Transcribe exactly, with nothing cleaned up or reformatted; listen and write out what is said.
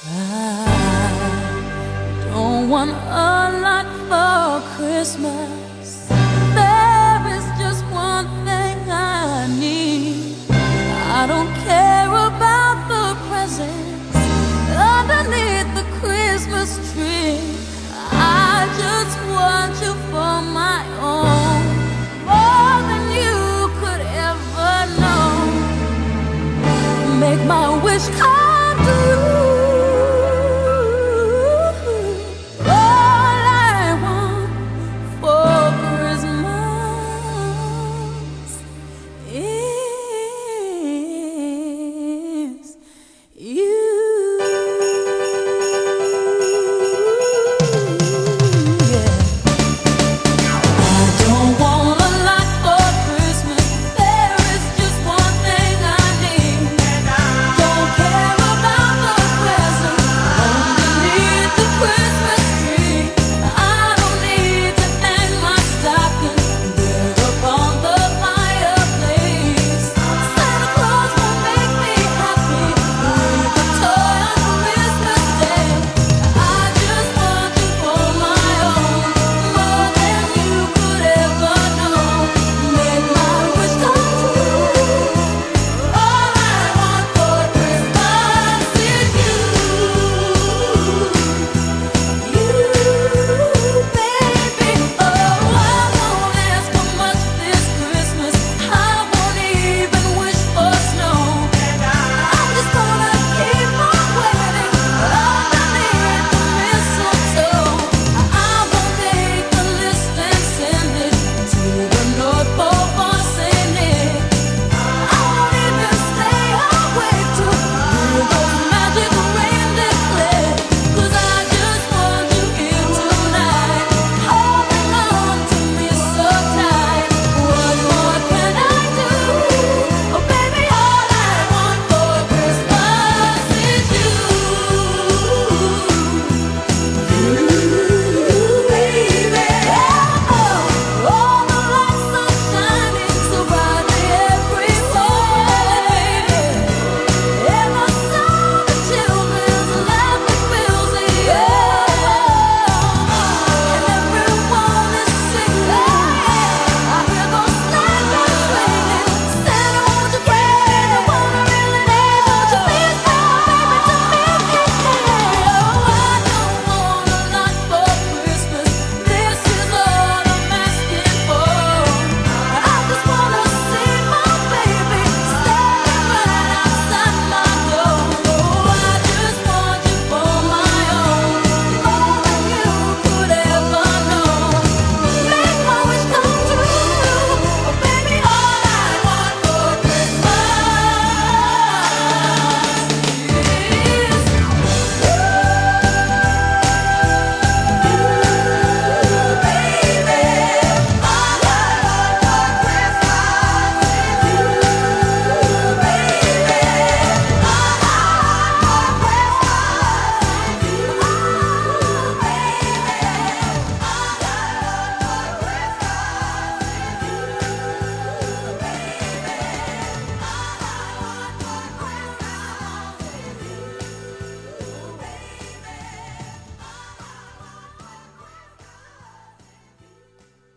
I don't want a lot for Christmas. There is just one thing I need. I don't care about the presents underneath the Christmas tree. I just want you for my own, more than you could ever know. Make my wish come true.